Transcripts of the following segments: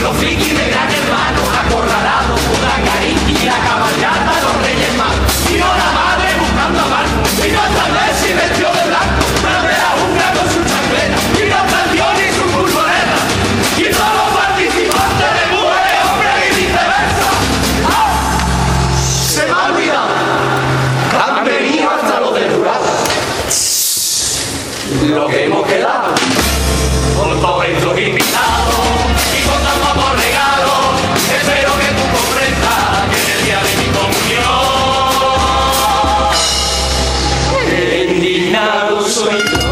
los frikis de Gran Hermano, acorralados por la cari y la cabalgata, los Reyes Magos. Vino la madre buscando a Marco, vino hasta Messi vestido de blanco, pero de la jungla con su chancleta, vino canción y su furgoneta, y todos los participantes de mujeres, hombres y viceversa. ¡Ah! Se me ha olvidado, han venido hasta los del jurado. Lo que hemos quedado con todos estos invitados y con tan pocos regalos, espero que tú comprendas que en el día de mi comunión el indignado soy yo.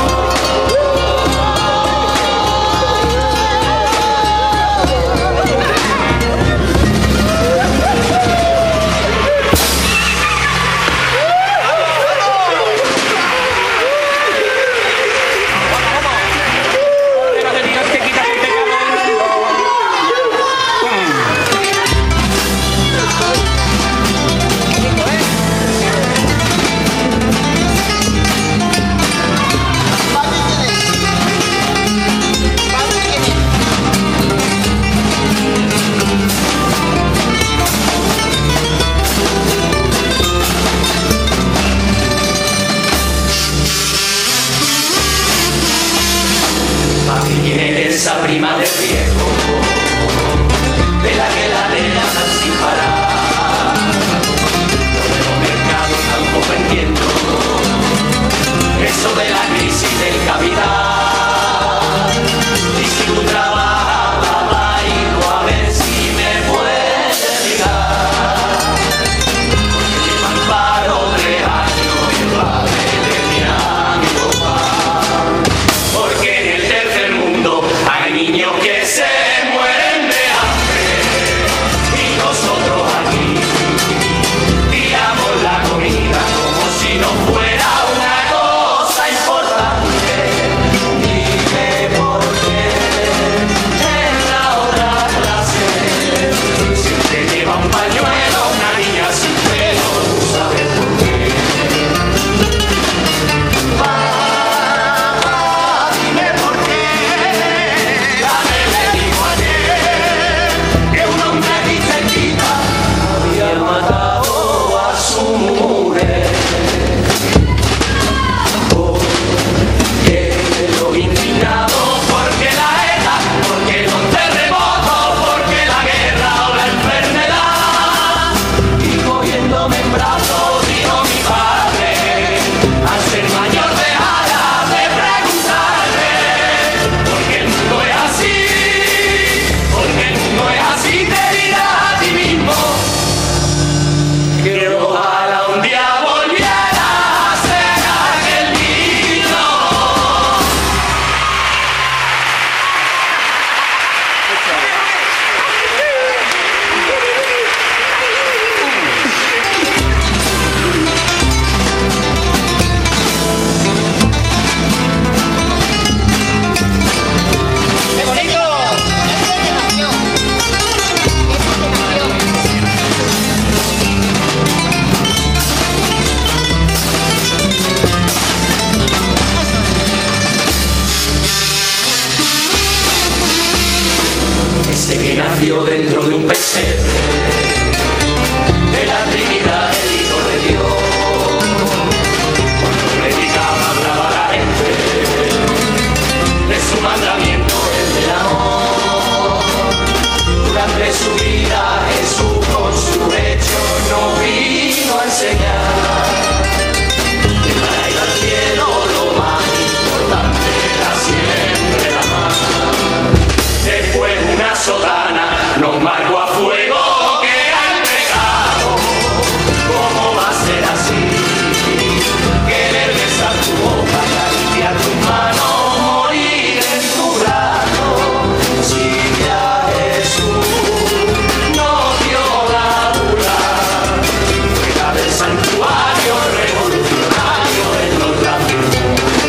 Esa prima del viejo, de la que la nena anda sin parar. Los nuevos mercados tampoco entiendo, eso de la crisis del capital. Y si tú trabajas, hijo, a ver si me puedes llegar. Porque llevan paro 3 años y el padre de mi amigo Juan. Porque en el tercer mundo hay niños que se mueren de hambre y nosotros aquí tiramos la comida como si no fuera una cosa importante. Dime por qué en la otra clase siempre lleva un pañuelo una niña sin pelo, ¿tú sabes por qué? Papá, dime por qué. Había matado a su mujer. Porque los indignados, porque la ETA, porque los terremotos, porque la guerra o la enfermedad. Y cogiéndome en brazos dijo mi padre, al ser mayor dejarás de preguntarme, porque el mundo es así, porque el mundo es así, te dirás a ti mismo. Que ojalá un día volviera a ser aquel niño. ¡Qué bonito! Ese que nació dentro de un pesebre, de la Trinidad, el Hijo de Dios. Cuando predicaba hablaba a la gente de su mandamiento, el del amor. Durante su vida Jesús con su hecho no vino a enseñar que para ir al cielo lo más importante era siempre la paz. Después una sotana nos marcó a fuego que era el pecado. ¿Cómo va a ser así? Querer besar tu boca, acariciar tus manos, morir en tu brazo. Sigue a Jesús, no dio la bula, fuera del santuario revolucionario en los labios.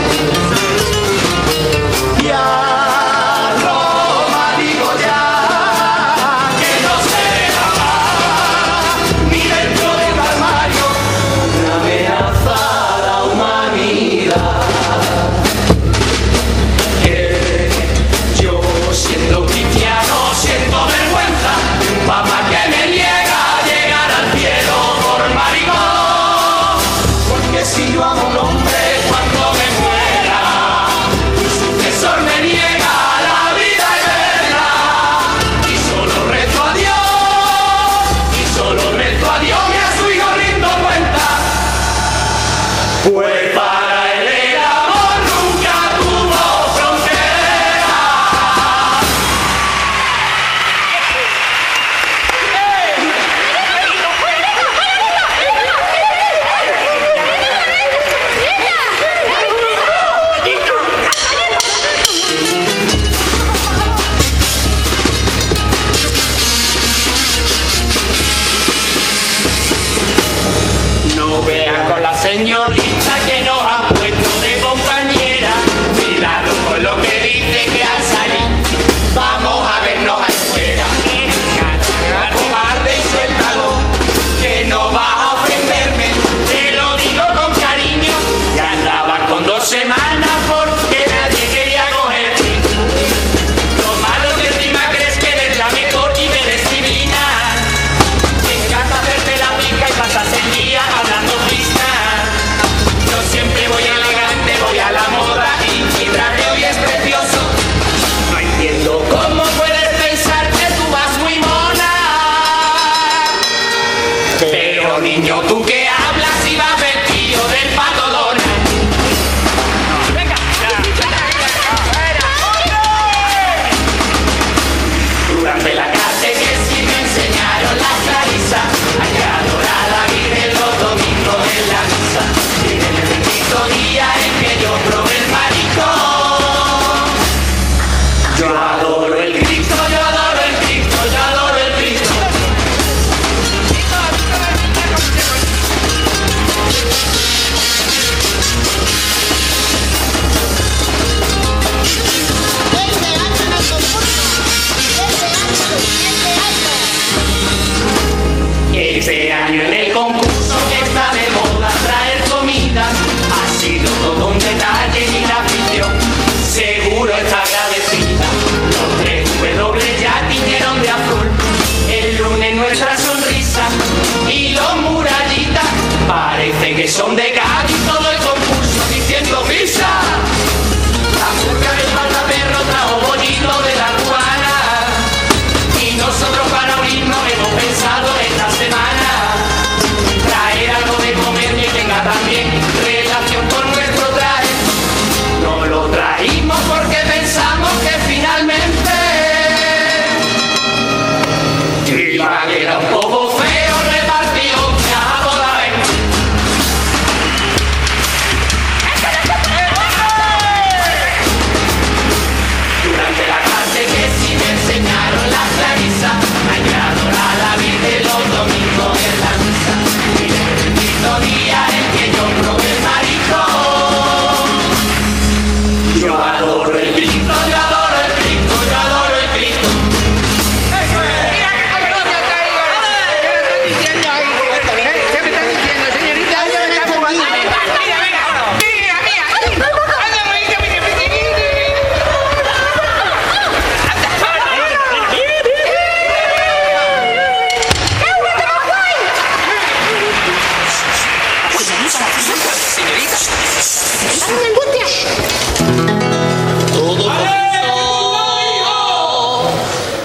Y a Roma digo ya.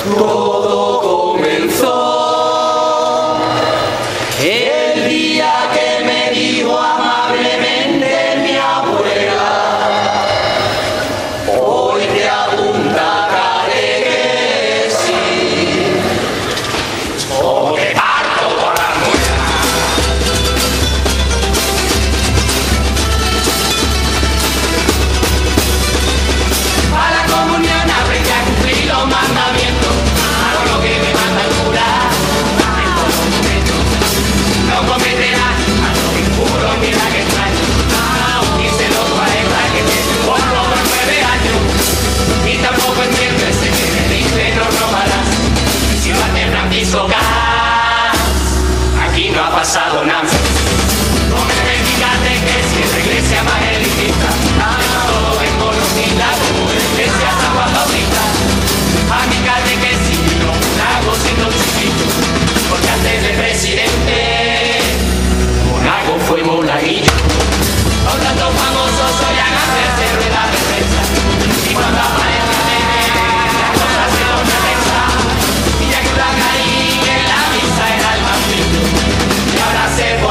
Todo comenzó el día que me dijo amablemente mi abuela: hoy te apuntaré que sí, o te parto por la muela. A la comunión aprendí a cumplir los mandamientos, hago lo que me manda el cura, en todo momento. No cometerás algo impuro ni la que extraño, hice los 40 que tiene por lo menos 9 años, y tampoco entiendo ese que me dice no robarás. Ciudad de Francisco Gas, aquí no ha pasado nada. No me verificaste que si es la iglesia más elitista, todo vengo los milagros como la iglesia San Juan Bautista. A mi catequesis no hago siendo chiquito, porque antes de presidente Monago fue monaguillo. Por tanto famoso soy a hacerse rueda de prensa, y cuando aparezca las cosas se tornan tensas. Y ya que Urdangarín en la misa era el más lindo, y ahora se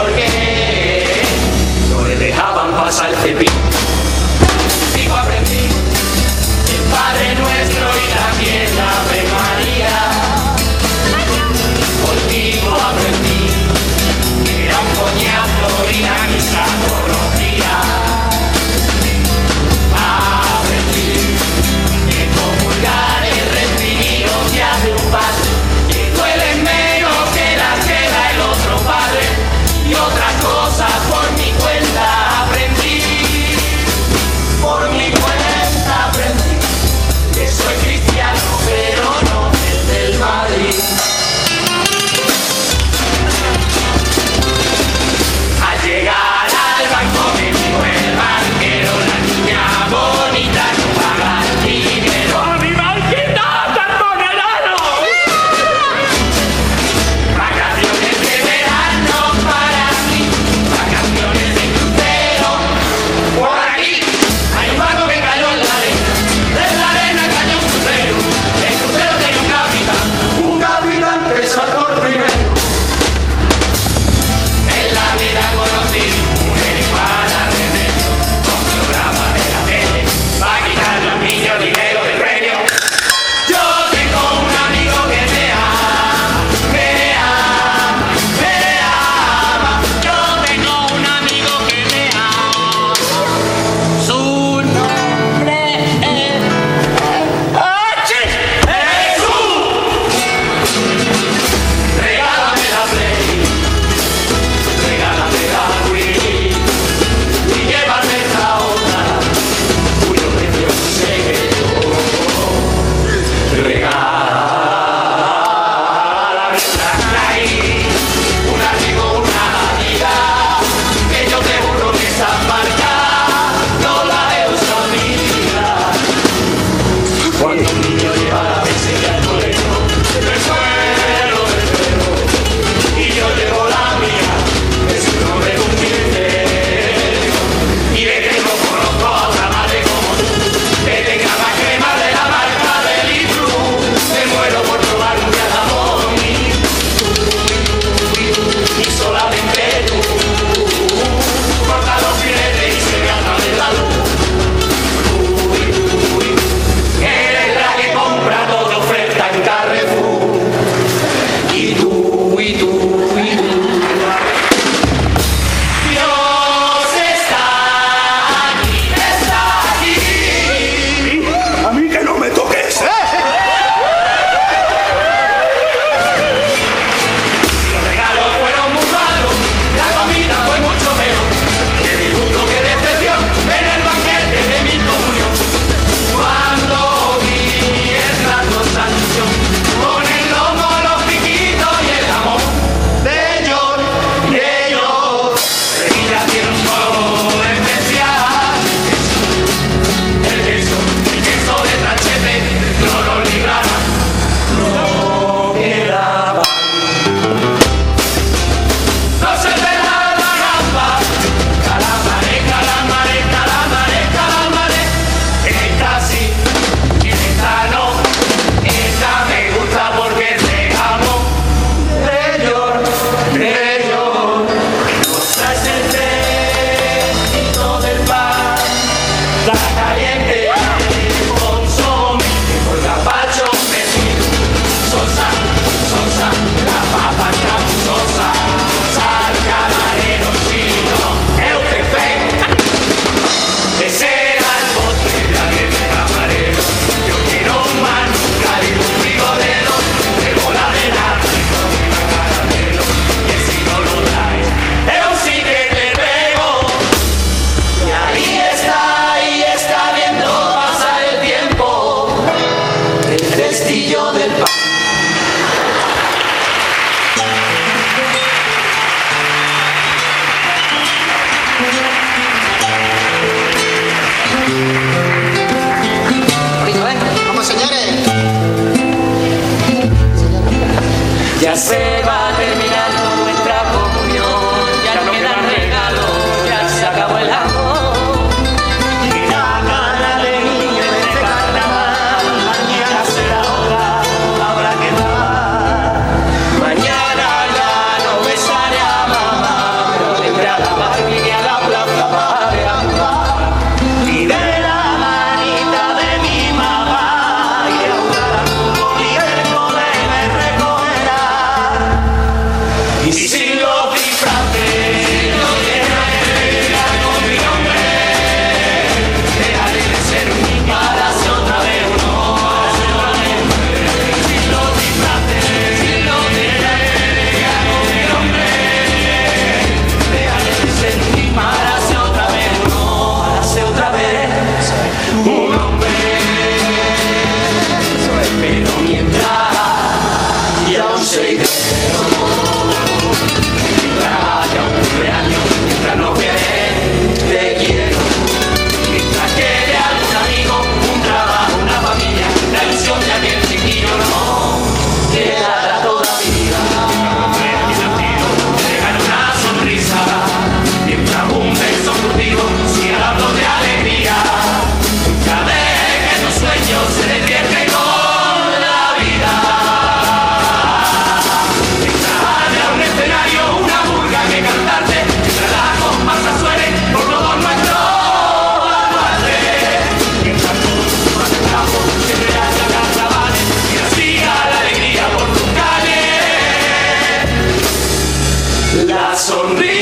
precio del pan. Vamos, señores. Ya se va terminando nuestra comunión, ya no quedan regalos, ya se acabó el amor. Y la gana de niño en este carnaval, mañana será otra, habrá que dar. Mañana ya no besaré a mamá, pero vendré a la Barbie y a la plaza para actuar. Y de la manita de mi mamá, y a jugar al fútbol y el cole me recogerá. Y sin los disfraces, no dejaré con mi nombre, dejaré de ser un niño para ser otra vez uno. Y sin los disfraces, no dejaré con mi nombre, dejaré de ser un niño para ser otra vez uno, para ser otra vez un hombre. Pero mientras, y aún soy mientras no quede, te quiero. Mientras quede algún amigo, un trabajo, una familia, la ilusión de aquel chiquillo no quedará todavía. Dejar una sonrisa, mientras un beso furtivo siga dando de alegría. Nunca dejes que tus sueños se despierten con la vida. Mientras haya un escenario, una burga que cantarte, mientras la comparsa suene por todos nuestros baluartes. Mientras todos suban el campo, siempre haya carnavales, mientras siga la alegría por tus calles. La sonrisa